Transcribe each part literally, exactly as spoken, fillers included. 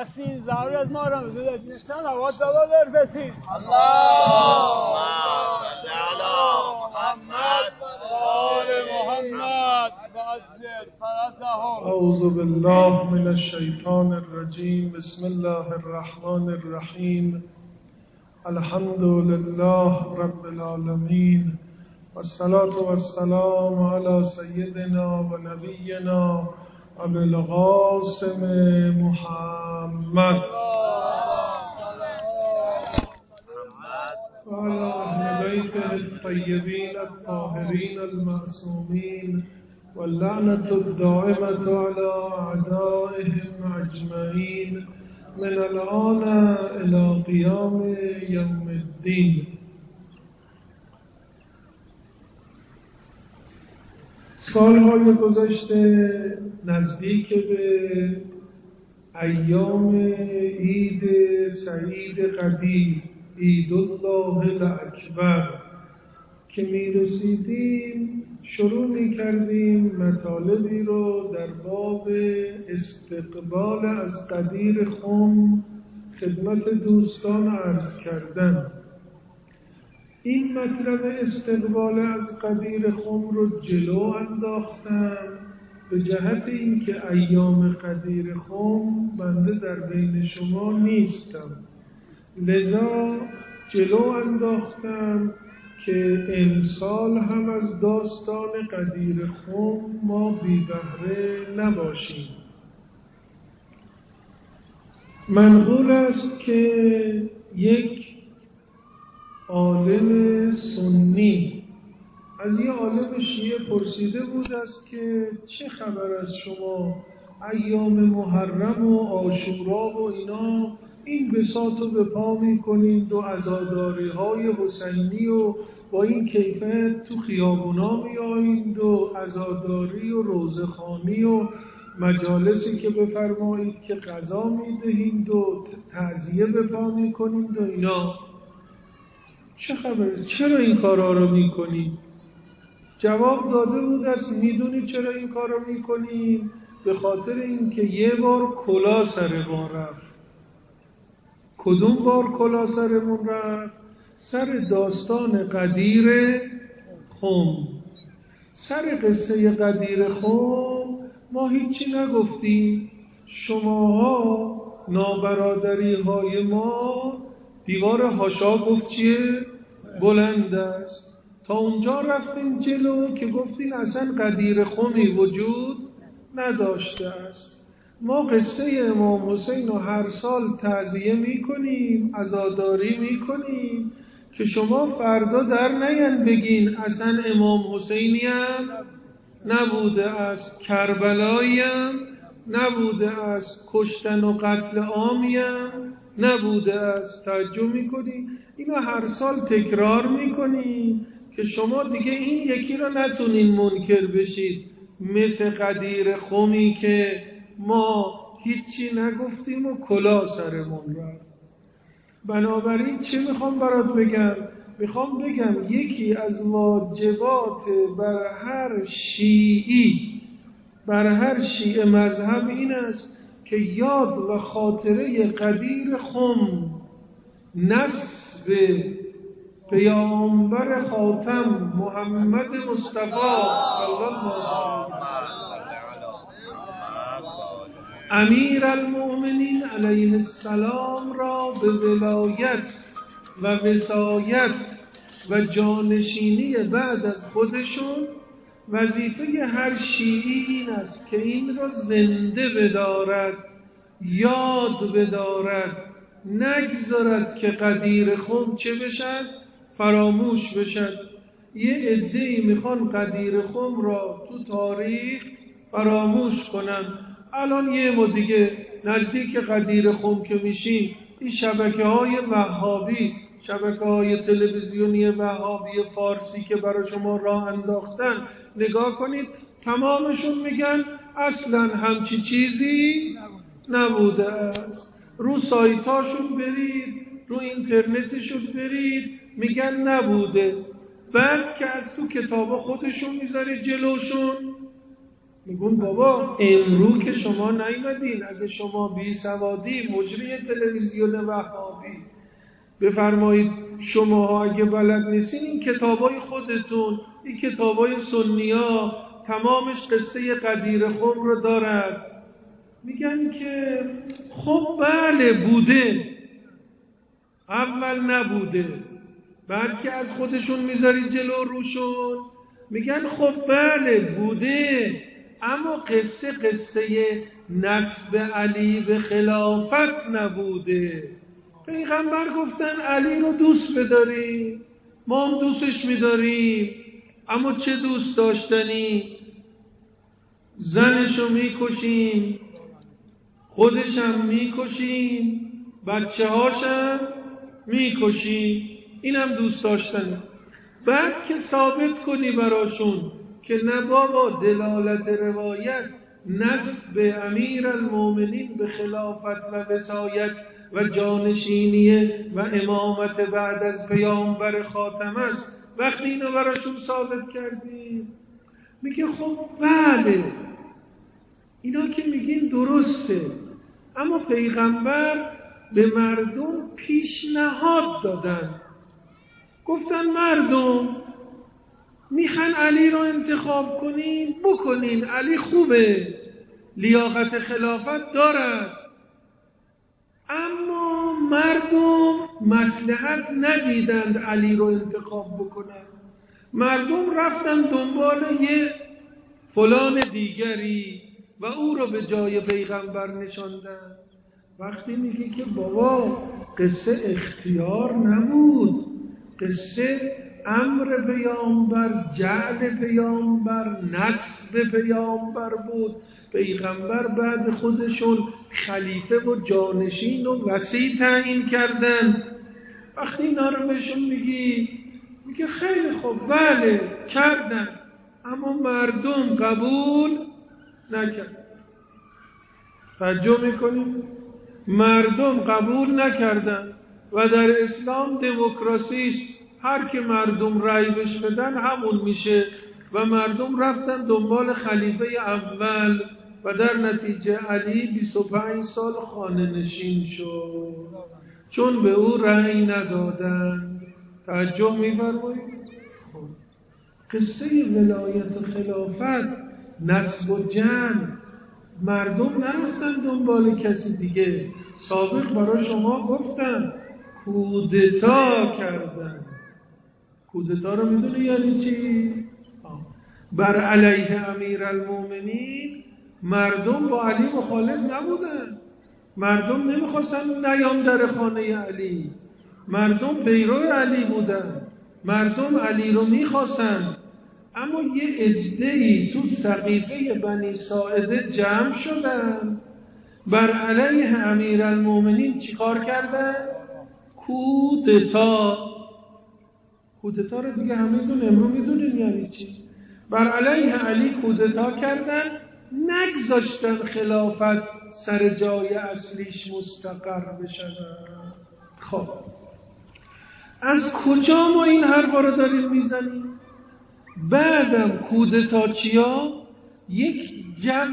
هستین ضرور از ما را می‌دونید نیستن آواز دوا برسید اللهم صل علی محمد و آل محمد وعزز فرسهم. اعوذ بالله من الشیطان الرجیم. بسم الله الرحمن الرحیم. الحمد لله رب العالمین والصلاة والسلام علی سیدنا و نبینا ابی القاسم محمد و علی اهل بیته الطیبین الطاهرین المعصومین واللعنة الدائمة على أعدائهم أجمعين من الآن إلى قيام يوم الدين. سالهای گذشته نزدیک به ایام عید سعید قدیر، عید الله الاکبر که می رسیدیم شروع می کردیم مطالبی رو در باب استقبال از قدیر خم خدمت دوستان عرض کردن. این مطلب استقبال از قدیر خم رو جلو انداختم به جهت اینکه ایام قدیر خم بنده در بین شما نیستم، لذا جلو انداختم که امسال هم از داستان قدیر خم ما بی بهره نباشیم. منقول است که یک عالم سنی از یه عالم شیعه پرسیده بود است که چه خبر از شما ایام محرم و عاشورا و اینا این بساط رو به پا می کنید و عزاداری های حسینی و با این کیفیت تو خیابونا می آیید و عزاداری و روزخوانی و مجالسی که بفرمایید که غذا می دهید و تعزیه به پا می کنید و اینا. چه خبره؟ چرا این کارا رو می کنید؟ جواب داده بود است میدونید چرا این کارا می کنید؟ به خاطر اینکه یه بار کلا سر ما رفت. کدوم بار کلا سرمون رفت؟ سر داستان قدیر خم. سر قصه قدیر خم ما هیچی نگفتیم. شماها نابرادری های ما دیوار حاشا گفت چیه؟ بلند است. تا اونجا رفتیم جلو که گفتین اصلا قدیر خمی وجود نداشته است. ما قصه امام حسین رو هر سال تعزیه می کنیم، عزاداری می کنیم که شما فردا در نین بگین اصلا امام حسینی هم نبوده است، کربلایی هم نبوده است، کشتن و قتل عامی هم نبوده است. توجه می کنیم اینو هر سال تکرار می کنیم که شما دیگه این یکی رو نتونین منکر بشید، مثل قدیر خمی که ما هیچی نگفتیم و کلا سرمون رفت. بنابراین چه میخوام برات بگم؟ میخوام بگم یکی از واجبات بر هر شیعی، بر هر شیعه مذهب این است که یاد و خاطره قدیر خم نسب پیامبر خاتم محمد مصطفی صلی الله امیر المؤمنین علیه السلام را به ولایت و وصایت و جانشینی بعد از خودشون وظیفه هر شیعی این است که این را زنده بدارد، یاد بدارد، نگذارد که قدیر خم چه بشد؟ فراموش بشد. یه عده‌ای میخوان قدیر خم را تو تاریخ فراموش کنن. الان یه ما دیگه نزدیک قدیر خم که میشیم این شبکه های وهابی، شبکه های تلویزیونی وهابی فارسی که برای شما راه انداختن نگاه کنید، تمامشون میگن اصلا همچی چیزی نبوده است. رو سایتاشون برید، رو اینترنتشون برید، میگن نبوده. بعد که از تو کتابا خودشون میذاره جلوشون، میگون بابا امرو که شما نیومدین، اگه شما بی سوادی مجری تلویزیون وهابی بفرمایید شماها اگه بلد نیستین این کتابای خودتون، این کتابای سنیا تمامش قصه قدیر خم رو دارد. میگن که خب بله بوده، اول نبوده، بعد که از خودشون میذارید جلو روشون میگن خب بله بوده، اما قصه قصه نسب علی به خلافت نبوده. پیغمبر گفتن علی رو دوست بداریم، ما هم دوستش میداریم، اما چه دوست داشتنی؟ زنشو میکشیم، خودشم میکشیم، بچه هاشم میکشیم، اینم دوست داشتنی. بعد که ثابت کنی براشون که نه بابا دلالت روایت نسب امیر المومنین به خلافت و وصایت و جانشینی و امامت بعد از پیامبر خاتم است، وقتی اینو براشون ثابت کردی میگه خب بله اینا که میگین درسته، اما پیغمبر به مردم پیشنهاد دادن، گفتن مردم میخوان علی رو انتخاب کنین بکنین، علی خوبه، لیاقت خلافت دارد، اما مردم مصلحت ندیدند علی رو انتخاب بکنن، مردم رفتن دنبال یه فلان دیگری و او رو به جای پیغمبر نشاندن. وقتی میگی که بابا قصه اختیار نبود، قصه امر پیامبر، جعل پیامبر، نسب پیامبر بود، پیغمبر بعد خودشون خلیفه و جانشین و وصی تعیین کردن. وقتی اینا رو بهشون میگی میگه خیلی خوب بله کردن، اما مردم قبول نکرد. توجه میکنیم؟ مردم قبول نکردن و در اسلام دموکراسی هر که مردم رأی بهش بدن همون میشه و مردم رفتن دنبال خلیفه اول و در نتیجه علی بیست و پنج سال خانه نشین شد چون به او رأی ندادن. توجه میفرمایید؟ خب قصه ولایت و خلافت، نسب و جمع، مردم نرفتن دنبال کسی دیگه. سابق برای شما گفتم کودتا کردن. کودتا رو میدونی یعنی چی؟ بر علیه امیر المومنین مردم با علی مخالف نبودن، مردم نمیخواستن نیام در خانه علی، مردم پیرو علی بودن، مردم علی رو میخواستن، اما یه عده‌ای تو سقیفه بنی ساعده جمع شدن بر علیه امیر المومنین چیکار کردن؟ کودتا. کودتا رو دیگه همه دون امرو میدونین یعنی چی؟ بر علیه علی کودتا کردن، نگذاشتن خلافت سر جای اصلیش مستقر بشن. خب از کجا ما این حرفا رو داریم میزنیم؟ بعدم کودتاچیا یک جو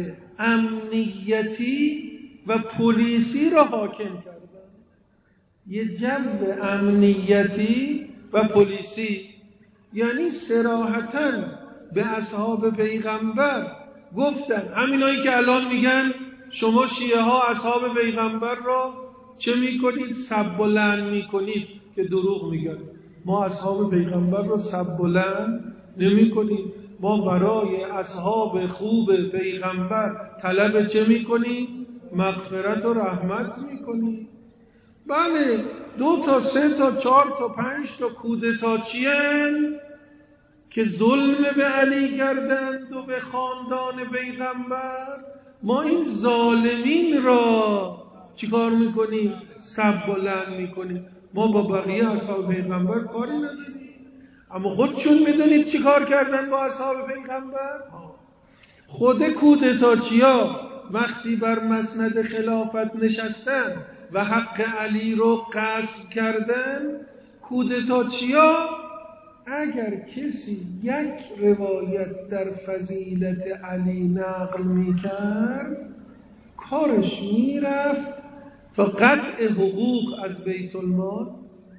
امنیتی و پلیسی را حاکم کردن. یک جو امنیتی و پلیسی، یعنی صراحتاً به اصحاب پیغمبر گفتن، همینایی که الان میگن شما شیعه ها اصحاب پیغمبر را چه میکنید؟ سب و لعن میکنید، که دروغ میگن. ما اصحاب پیغمبر را سب و لعن نمی کنیم، ما برای اصحاب خوب پیغمبر طلب چه می کنیم؟ مغفرت و رحمت می کنیم. بله دو تا سه تا چهار تا پنج تا کودتاچیان که ظلم به علی کردند و به خاندان پیغمبر، ما این ظالمین را چیکار می کنیم؟ سب و لعن می کنیم. ما با بقیه اصحاب پیغمبر کاری نداریم، اما خودشون میدونید چی کار کردن با اصحاب پیغمبر؟ خود کودتاچیا وقتی بر مسند خلافت نشستن و حق علی رو غصب کردن، کودتاچیا اگر کسی یک روایت در فضیلت علی نقل میکرد کارش میرفت تا قطع حقوق از بیت المال،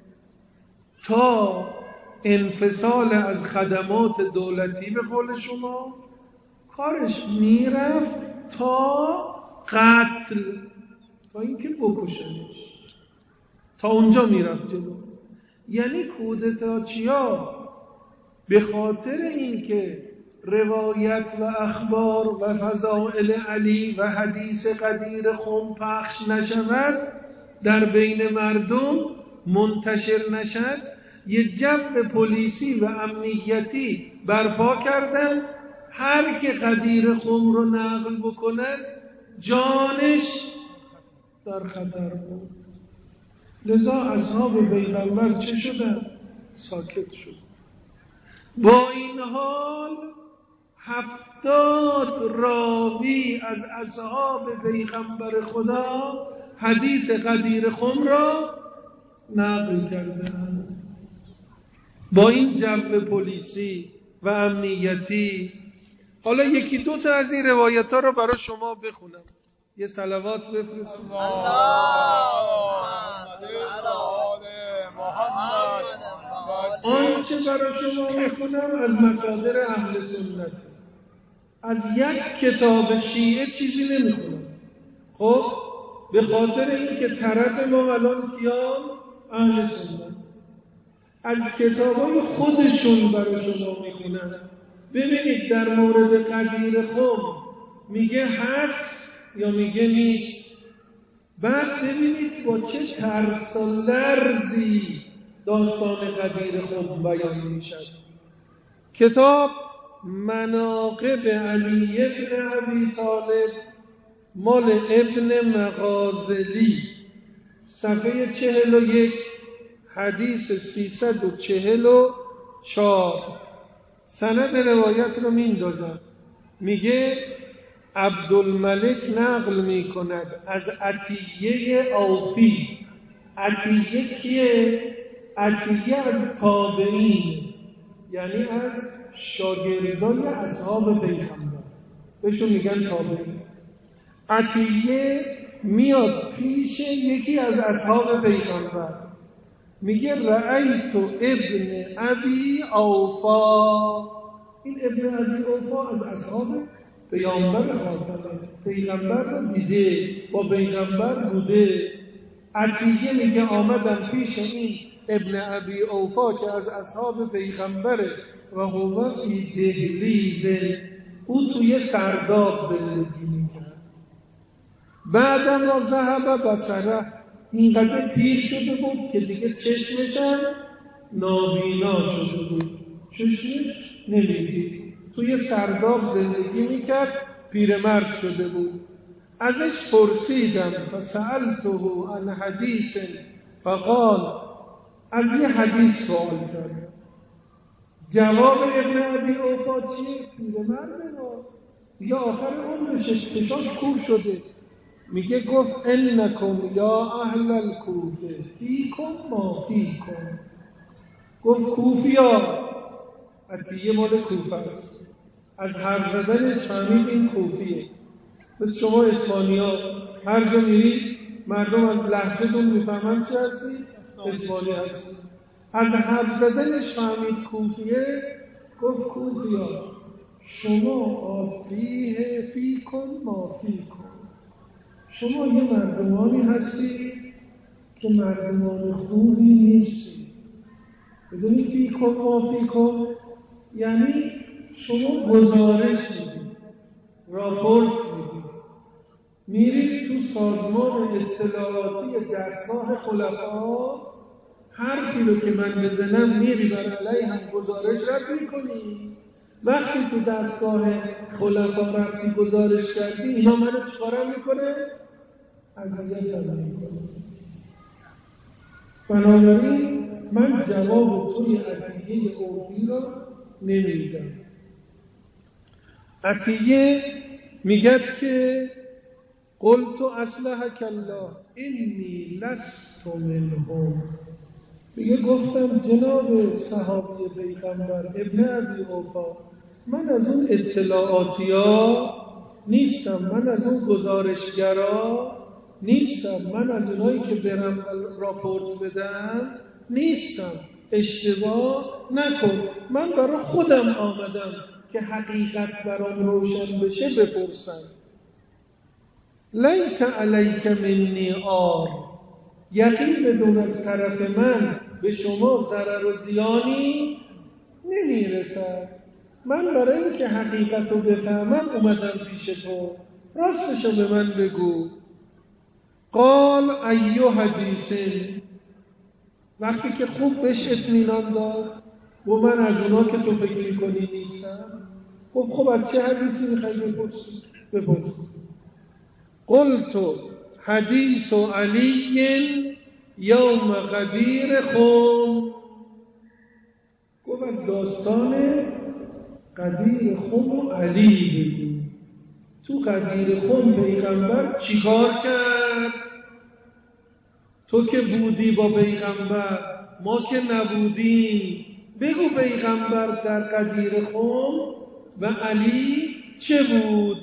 تا انفصال از خدمات دولتی، به قول شما کارش میرفت تا قتل، تا اینکه بکشنش، تا اونجا میرفت جلو. یعنی کودتاچیا به خاطر اینکه روایت و اخبار و فضائل علی و حدیث قدیر خم پخش نشود، در بین مردم منتشر نشد، یه جو پلیسی و امنیتی برپا کردن. هر که قدیر خم رو نقل بکنه جانش در خطر بود. لذا اصحاب پیغمبر چه شدن؟ ساکت شد. با این حال هفتاد راوی از اصحاب پیغمبر خدا حدیث قدیر خم را نقل کردند. با این جو پلیسی و امنیتی. حالا یکی دو تا از این روایت ها رو برای شما بخونم. یه صلوات بفرستید. آنچه برای شما میخونم از مصادر اهل سنت، از یک کتاب شیعه چیزی نمیخونم. خب به خاطر اینکه طرف ما الان کیان؟ اهل سنت. از کتابای خودشون برای شما میخونم. ببینید در مورد قدیر خم میگه هست یا میگه نیست. بعد ببینید با چه ترس و لرزی داستان قدیر خم بیان میشد. کتاب مناقب علی ابن ابی طالب مال ابن مغازلی، صفحه چهل و یک، حدیث سیصد و چهل و چهار. سند روایت رو میندازم. میگه عبدالملک نقل میکند از عطیه اوفی. عطیه کیه؟ عطیه از تابعین، یعنی از شاگردای اصحاب پیغمبر، بهشون میگن تابعین. عطیه میاد پیش یکی از اصحاب پیغمبر، میگه رأیت ابن ابی اوفا. این ابن ابی اوفا از اصحاب پیامبر خاتمه، پیغمبر رو دیده، با پیغمبر بوده. عطیه میگه آمدم پیش این ابن ابی اوفا که از اصحاب پیغمبره و هو فی دهلیز، او توی سرداب زندگی میکرد. بعدم را ذهب بصره، اینقدر پیر شده بود که دیگه چشمشم نابینا شده بود، چشمش نمیدید، توی سرداب زندگی میکرد، پیرمرد شده بود. ازش پرسیدم فسألته عن حدیث فقال، از یه حدیث سوال کرد. جواب ابن ابی اوفا چیه؟ پیرمرده یا آخر عمرش چشاش کور شده. میگه گفت انکم یا اهل الکوفه فیکم ما فیکم. گفت کوفیا، عطیه مال کوفه است، از حرف زدنش فهمید این کوفیه. مثل شما اسپانیا هر جا میرید مردم از لهجه‌تون میفهمن چه هستی؟ اسپانی هستی. از حرف زدنش فهمید کوفیه. گفت کوفیا شما آفیه فیکم ما فیکم، شما یه مردمانی هستی که مردمان خوبی نیستی. بدونی فیکم ما فیکم یعنی شما گزارش میدید، راپورت میدید، میرید تو سازمان اطلاعاتی دستگاه خلفا، حرفی رو که من بزنم میری بر علیه هم گزارش رد میکنی. وقتی تو دستگاه خلفا رفتی گزارش کردی، اینا منو چکارم میکنه؟ اذیتم میکنه. بنابراین من جواب توی عطیه اوفی رو نمیدم. عطیه میگه که قلت اصلحک الله انی لست منهم، میگه گفتم جناب صحابی پیغمبر ابن ابی اوفا، من از اون اطلاعاتی ها نیستم، من از اون گزارشگرا نیستم، من از اونایی که برم راپورت بدم نیستم، اشتباه نکن، من برای خودم آمدم که حقیقت برام روشن بشه بپرسم. لیس علیک منی عار، یقین بدون از طرف من به شما ضرر و زیانی نمیرسد، من برای اینکه حقیقت رو بفهمم اومدم پیش تو، راستشو به من بگو. قال ایو حدیثین، وقتی که خوب بهش اطمینان داد و من از اونا که تو فکر می‌کنی نیستم، خب خب از چه حدیثی می‌خوای بپرسی؟ بپرس. قلت حدیث علی یوم غدیر خم، گفت از داستان غدیر خم و علی بگو. تو غدیر خم پیغمبر چیکار کرد؟ تو که بودی با پیغمبر، ما که نبودیم، بگو پیغمبر در غدیر خم و علی چه بود؟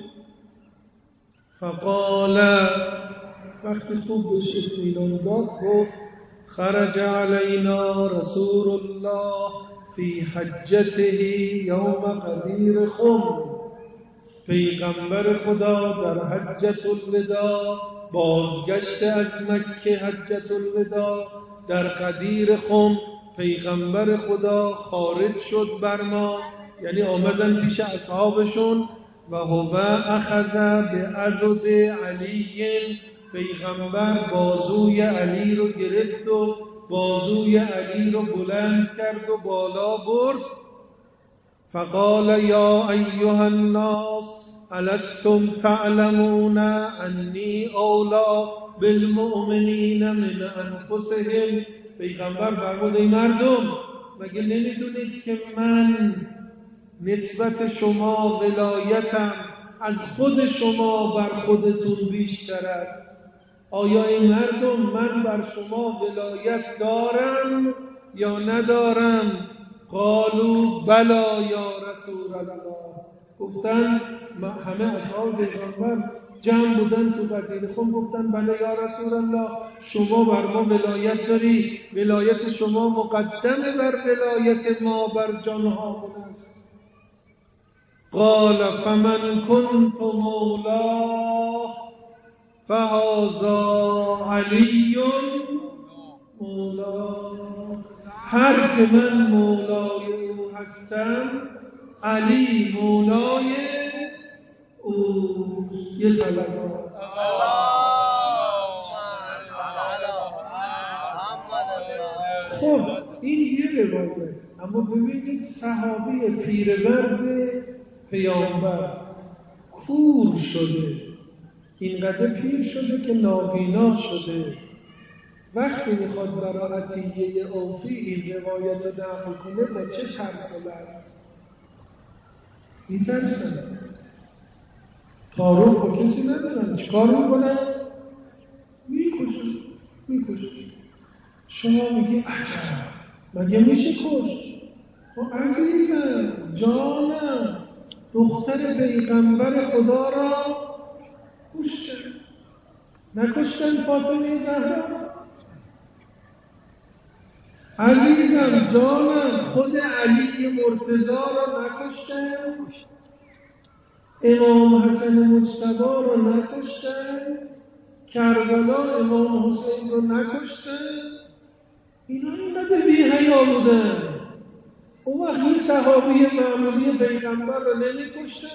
فقال، وقتی خوب بهش اطمینان داد گفت خرج علینا رسول الله فی حجته یوم غدیر خم، پیغمبر خدا در حجت الوداع بازگشت از مکه، حجت الوداع در غدیر خم پیغمبر خدا خارج شد بر ما، یعنی آمدن پیش اصحابشون. و هو اخذ بعضد علی، پیغمبر بازوی علی رو گرفت و بازوی علی رو بلند کرد و بالا برد. فقال یا ایها الناس الستم تعلمون انی اولی بالمؤمنین من انفسهم، پیغمبر فرمود ای مردم، مگه نمیدونید که من نسبت شما ولایتم از خود شما بر خودتون بیشتر است؟ آیا این مردم من بر شما ولایت دارم یا ندارم؟ قالوا بلا یا رسول الله، گفتن همه اصحاب پیغمبر جمع بودن تو غدیر خم، گفتن بله یا رسول الله، شما بر ما ولایت داری، ولایت شما مقدمه بر ولایت ما بر جانها است. قال فمن كنت مولاه فهذا علی مولاه، هر که من مولای او هستم علی مولای او. یه سلام خب این یه روایت، اما ببینید صحابی پیرمرد پیامبر کور شده، اینقدر پیر شده که نابینا شده، وقتی میخواد برای عطیه اوفی این روایت رو نقل کنه با چه ترس و لرز میترسن؟ تعارف با کسی ندارن، چیکار میکنن؟ میکشن میکشن شما میگی عجب مگه میشه کش؟ و عزیزم جانم دختر پیغمبر خدا را کشتن، نکشتن فاطمه زهرا؟ عزیزم جانم خود علی مرتضی را نکشتن؟ امام حسن مجتبی را نکشتن؟ کربلا امام حسین را نکشتن؟ اینا اینقدر بی‌حیا بودن، اون وقت این صحابی معمولی پیغمبر را نمی‌کشتن؟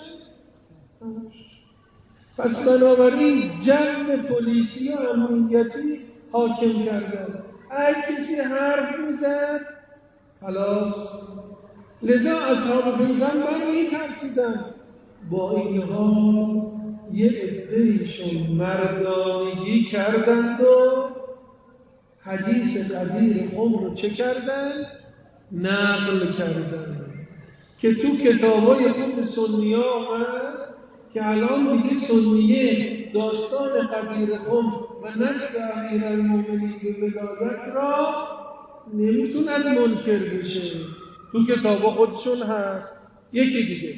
پس بنابراین جمع پلیسی و امنیتی حاکم کردن، هر کسی حرف میزد خلاص. لذا اصحاب پیغمبر میترسیدن، با این حال یه عده‌ایشون مردانگی کردند و حدیث غدیر خم رو چه کردن؟ نقل کردن که تو کتابای خود سنی ها آمد که الان دیگه سنیه داستان غدیر خم و نصب امیرالمومنین به ولایت را نمیتونن منکر بشه، تو کتابا خودشون هست. یکی دیگه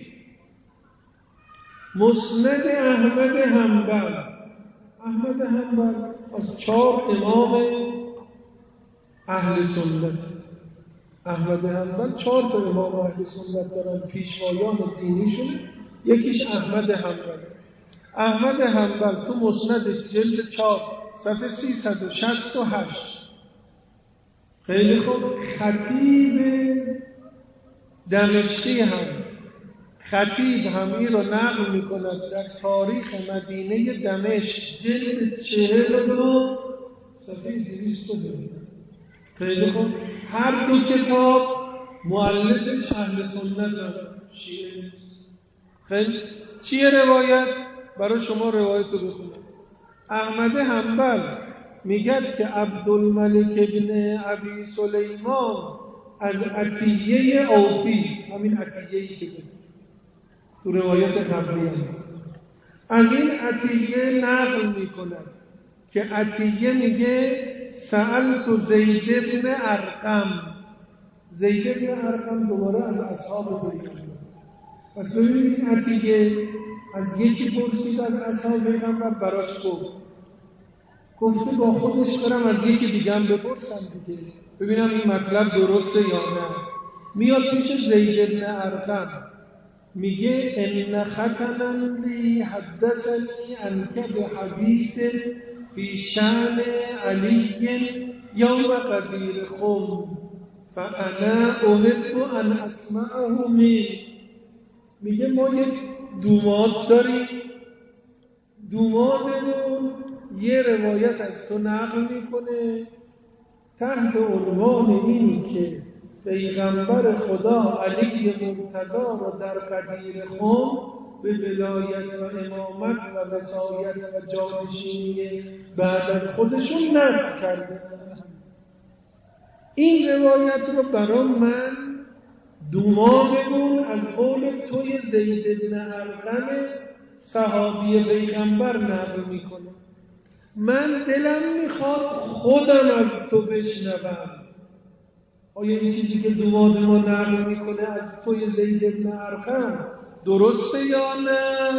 مسند احمد حنبل. احمد حنبل از چهار امام اهل سنت. احمد حنبل چهار تا امام اهل سنت دارن، پیشوایان دینیشونه. یکیش احمد حنبل. احمد حنبل تو مسندش جلد چهار صفحه سیصد و شصت و هشت خیلی خوب، خطیب دمشقی هم خطیب هم این رو نقل میکند در تاریخ مدینه دمشق جلد چهل و دو صفحه دویست و دو. خیلی خوب، هر دو کتاب مؤلفش اهل سنت هم شیعه. خیلی چیه روایت؟ برای شما روایت رو بخونم. احمد حنبل میگد که عبدالملک ابن ابی سلیمان از عطیه اوفی، همین عطیه‌ای که بود تو روایت قبلی هم، از این عطیه نقل میکند که عطیه میگه سألت زید ابن ارقم. زید ابن ارقم دوباره از اصحاب پیغمبر. پس ببینید این عطیه از یکی پرسید از اصحاب پیغمبر، براش گفت گفته با خودش برم از یکی دیگه هم بپرسم دیگه ببینم این مطلب درسته یا نه. میاد پیش زید ابن ارقم میگه ان ختنا لی حدثنی عنک بحدیث فی شأن علی یوم غدیر خم فانا احب ان اسمعه منک. میگه ما یک دوماد داریم، دومادمون یه روایت از تو نقل میکنه تحت عنوان اینی که پیغمبر خدا علی مرتضی رو در غدیر خم به ولایت و امامت و وصایت و جانشینی بعد از خودشون نصب کرده. این روایت رو برای من دومادمون از قول توی زید بن ارقم صحابی پیغمبر نقل میکنه. من دلم میخواد خودم از تو بشنوم. آیا این چیزی که دوماد ما نقل میکنه از توی زید بن ارقم درسته یا نه؟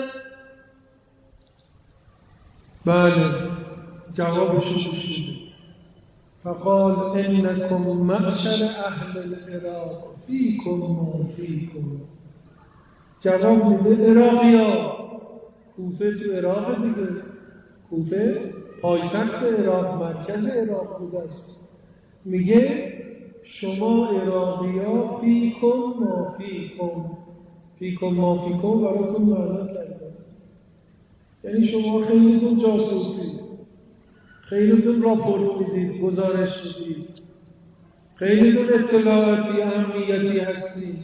بله، جوابشو گوش میده. فقال انکم معشر اهل العراق فیکم ما فیکم. جواب میده عراقیا، کوفه تو عراق دیگه، کوفه پایتخت عراق، مرکز عراق بوده است. میگه شما عراقیا فیکم ما فیکم. فیکم ما فیکم براتون معنا کرده، یعنی شما خیلیتون جاسوسی، خیلیتون راپورت میدید، گزارش میدید، خیلیتون اطلاعاتی اهمیتی هستید.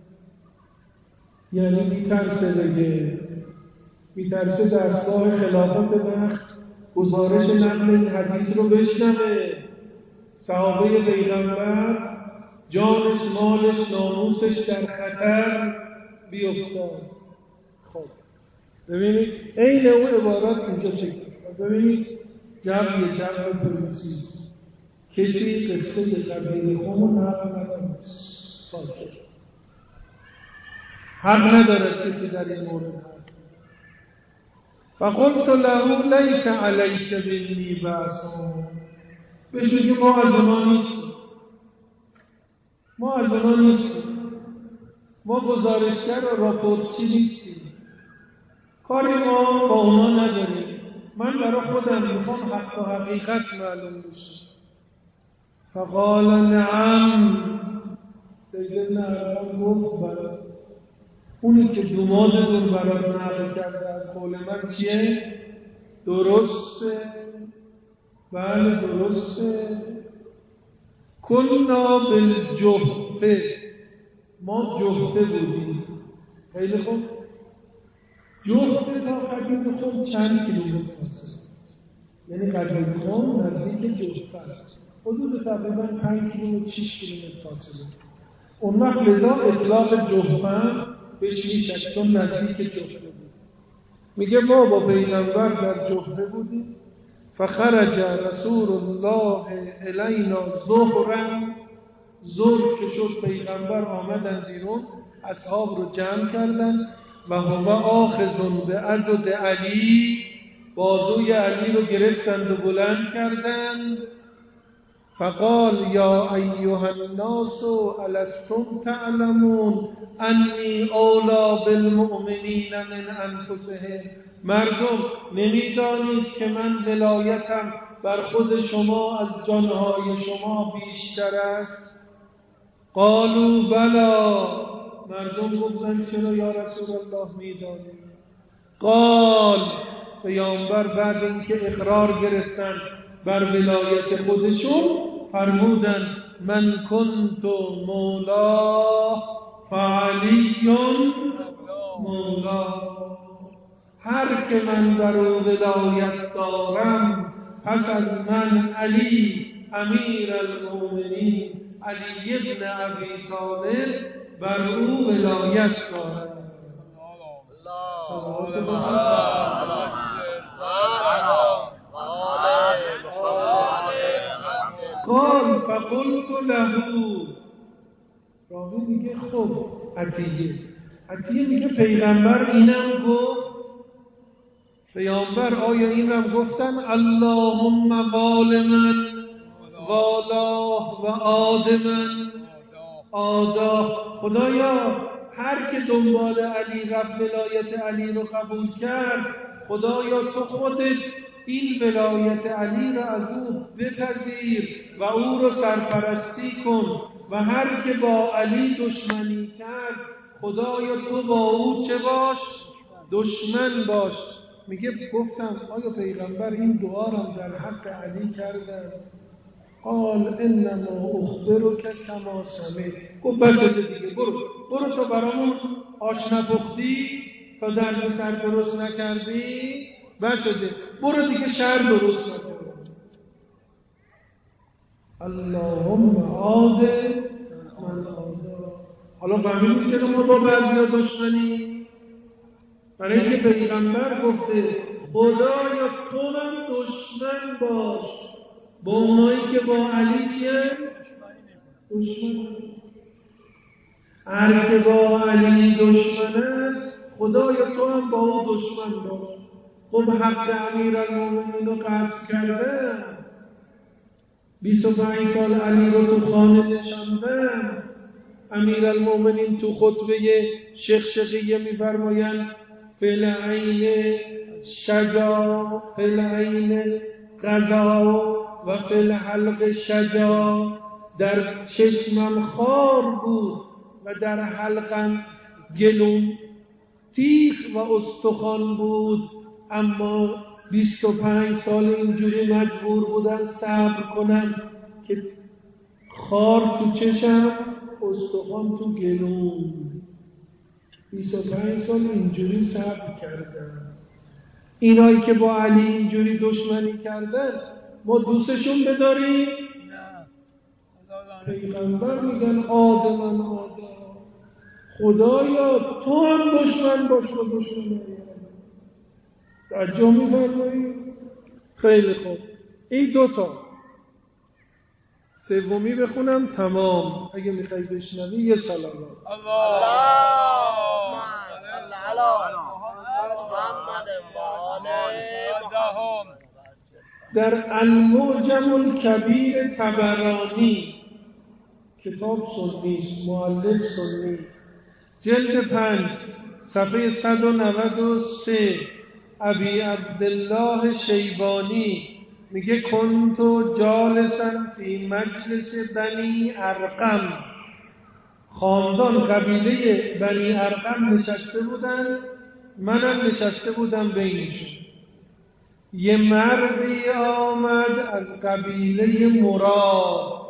یعنی میترسه بگه، میترسه دستگاه خلافت وقت گزارش نقل این حدیث رو بشنوه. صحابه پیغمبر جانش، مالش، ناموسش در خطر بیفتاد. خب ببینید این اون عبارات اینجا چه ببینید جمعی جمع پرسیز. کسی قصه قبیل خون نقل نداره، ساکت، حق نداره کسی در این مورد حرف. فقلت له لیس علیک منی بأس. بهش میگه ما از اونا نیستیم، ما از اونا نیستیم، ما گزارشگر و راپورتچی نیستیم، کاری ما با اونا نداریم. من برای خودم میخوام حق و حقیقت معلوم بشه. فقال نعم. سیدنا ارقم گفت بله، اونی که دومادتون برات نقل کرده از قول من چیه؟ درسته، بله درسته. کنا بالجحفه، ما جحفه بودیم. خیلی خوب، جحفه تا قدیم خود چند کیلومتر فاصله است، یعنی قدیم خود نزدیک جحفه است، حدود تقریبا پنج کیلومتر شش کیلومتر فاصله. اون وقت لذا اطلاق جحفه بهش میشه چون نزدیک جحفه بود. میگه ما با پیغمبر در جحفه بودیم. فخرج رسول الله الینا ظهرا، ظهر که شد پیغمبر آمدن بیرون، اصحاب رو جمع کردن و هو آخذ به عضد علی، بازوی علی رو گرفتند و بلند کردند. فقال یا ایها الناس الستم تعلمون انی اولی بالمؤمنین من انفسهم، مردم نمیدانید که من ولایتم بر خود شما از جانهای شما بیشتر است؟ قالوا بلا، مردم گفتند چرا یا رسول الله میدانید؟ قال، پیامبر بعد اینکه اقرار گرفتن بر ولایت خودشون فرمودند من کنت مولا فعلی مولا، هر که من بر او ولایت دارم پس از من علی امیر المؤمنین علی ابن ابی طالب بر او ولایت دارد. قال فقلت له، راوی میگه خب عطیه عطیه میگه پیغمبر اینم گفت، پیامبر آیا اینم گفتن اللهم وال من والاه و آد من آداه، خدایا هر که دنبال علی رفت ولایت علی رو قبول کرد، خدایا تو خودت این ولایت علی را از او بپذیر و او رو سرپرستی کن، و هر که با علی دشمنی کرد خدایا تو با او چه باش؟ دشمن باش. میگه گفتم آیا پیغمبر این دعا را در حق علی کردن؟ قال انما اخبرک کما سمعت، گفت بس دیگه، برو برو تو برامون آش نپختی، تا درد سر درست نکردی، بس دیگه برو دیگه شر درست نکردی. اللهم عاد من عادا. حالا فهمیدید چرا ما با بعضیا دشمنی؟ برای اینکه پیغمبر گفته خدایا تو هم دشمن باش با اونایی که با علی چیه؟ دشمن. هر که با علی دشمن است خدایا تو هم با او دشمن باش. خب حق امیرالمومنین رو قصد کرده، بیست و پنج سال علی رو تو خانه نشاندن. امیرالمومنین تو خطبه شخشقیه می‌فرمایند فل عین شجاع فل عین قضا و فل حلق شجاع، در چشمم خار بود و در حلقم گلوم تیغ و استخوان بود، اما بیست و پنج سال اینجوری مجبور بودم صبر کنم که خار تو چشم استخوان تو گلوم. بیست و پنج سال اینجوری صبر کردم. اینایی که با علی اینجوری دشمنی کردن ما دوستشون بداریم؟ نه. پیغمبر میگن آدم آدم، خدایا تو هم دشمن باش با دشمن. تعجب می‌فرمایید؟ خیلی خوب، این دوتا. سومی بخونم تمام، اگه میخوای بشنوی یه صلوات. اللهم صل علی محمد و آل محمد. در المعجم الکبیر طبرانی، کتاب سنی است، مؤلف سنی، جلد پنج صفحه صد و نود و سه، ابی عبدالله شیبانی میگه کنتو جالسا فی مجلس بنی ارقم، خاندان قبیله بنی ارقم نشسته بودن، منم نشسته بودم بینشون. یه مردی آمد از قبیله مراد،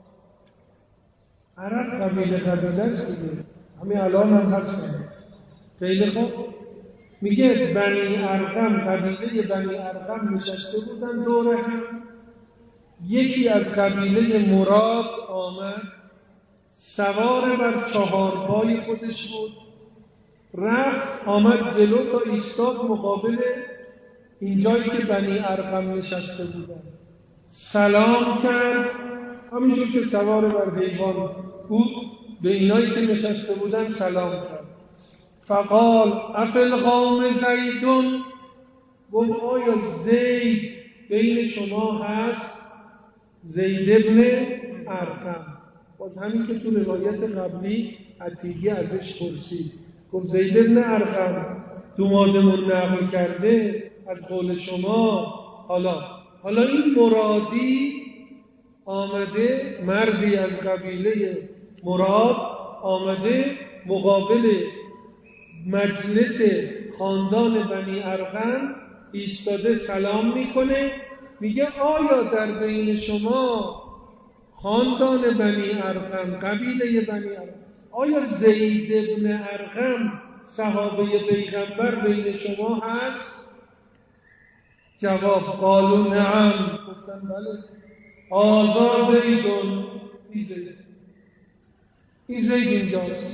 عرب قبیله قبیله است دیگه، همین الان هم هستن. خیلی خوب، میگه بنی ارقم، قبیله بنی ارقم نشسته بودن دور هم. یکی از قبیله مراد آمد، سوار بر چهار پای خودش بود، رفت آمد جلو تا ایستاد مقابل اینجایی که بنی ارقم نشسته بودن سلام کرد، همینجور که سوار بر حیوان بود به اینایی که نشسته بودن سلام کرد. فقال افی القوم زیدون، گفت آیا زید بین شما هست؟ زید ابن ارقم. باز همین که تو روایت قبلی عتیقی ازش پرسید، گفت زید ابن ارقم دومادمون نقل کرده از قول شما. حالا حالا این مرادی آمده، مردی از قبیله مراد آمده مقابل مجلس خاندان بنی ارقم ایستاده سلام میکنه، میگه آیا در بین شما خاندان بنی ارقم، قبیله بنی ارقم، آیا زید ابن ارقم صحابه پیغمبر بین شما هست؟ جواب قالوا نعم، گفتن بله. آزا زیدون، این زید این زید اینجاست.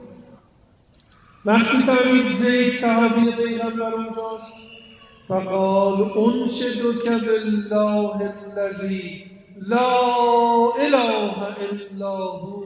وقتی فهمید زید صحابی پیغمبر اونجاست، فقال انشدک بالله الذی لا اله الا هو،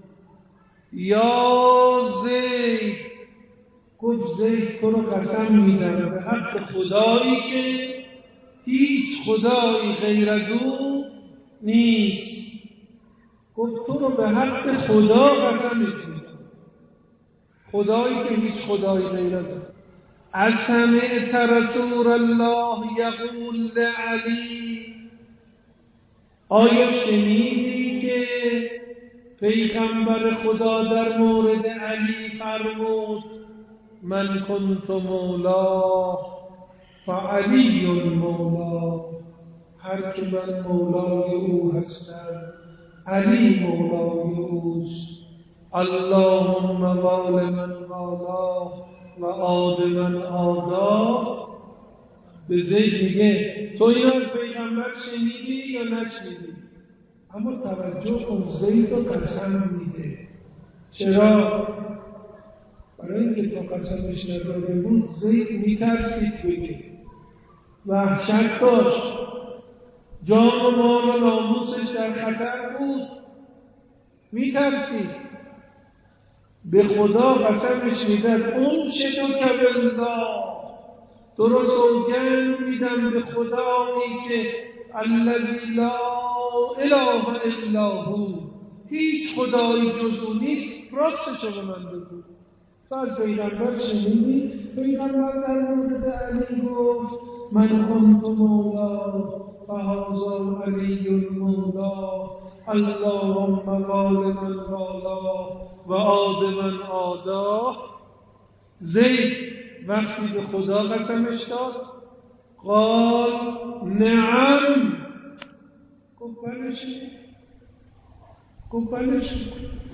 یا زید، گفت زید تو رو قسم میدم به حق خدایی که هیچ خدایی غیر از او نیست. گفت تو رو به حق خدا قسم میدم، خدایی که هیچ خدایی غیر از او. اسمعت رسول الله یقول لعلی، آیا شنیدی که پیغمبر خدا در مورد علی فرمود من کنت مولا فعلی مولا، هر که من مولای او هستم علی مولای اوست. اللهم وال من والا و عاد من عادا. به زید میگه تو این از پیغمبر شنیدی یا نشنیدی؟ اما توجه کن، زید رو قسم میده. چرا؟ برای اینکه تا قسمش نداده بود زید میترسید بگه، وحشت داشت، جان و مال و ناموسش در خطر بود، میترسید. به خدا قسمش میدن اون شدو که بالله، تو رو سوگند میدم به خدایی که الذی لا اله الا هو، هیچ خدایی جز او نیست. راستشو به من بگو، تو از پیغمبر شنیدی؟ پیغمبر در مورد علی گفت من کنت مولا فهذا علی مولا، اللهم وال من والا و عاد من عادا. زید وقتی به خدا قسمش داد قال نعم، گفت بله شنید، گفت بله شنید،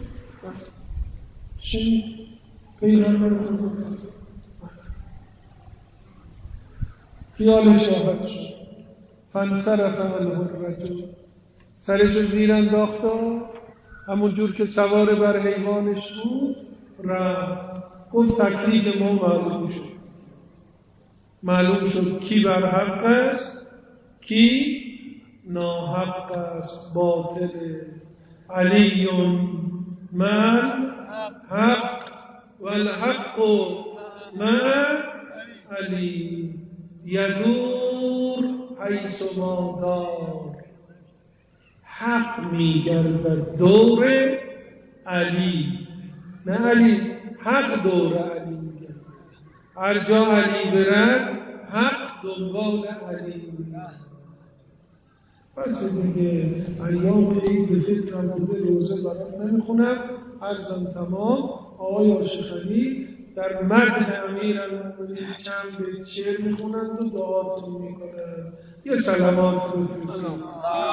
شنید پیغمبر خدا. خیالش راحت شد. فانصرف عنه الرجل، سرشو زیر انداخت و همون جور که سوار بر حیوانش بود رفت. گفت تکلیف ما معلوم شد، معلوم شد کی بر حق است کی ناحق است، باطل. علی من حق والحق من علی، یدور حیث ما دار، حق میگردد دور علی، نه علی حق دور علی میگردد. هر جا علی برد حق دنبال علی میگردد. پس دیگه ایام عید به فکرم بوده، روزه برات نمیخونم، عرضم تمام. آقای عاشقی در مدح امیرالمومنین چند بیت شعر میخونند و دعاتون میکنند. یه سلامات رو بفرستید.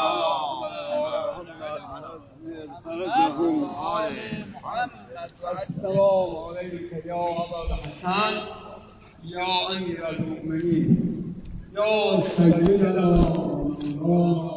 السلام علیک یا ابوالحسن یا امیرالمومنین یا سیدنا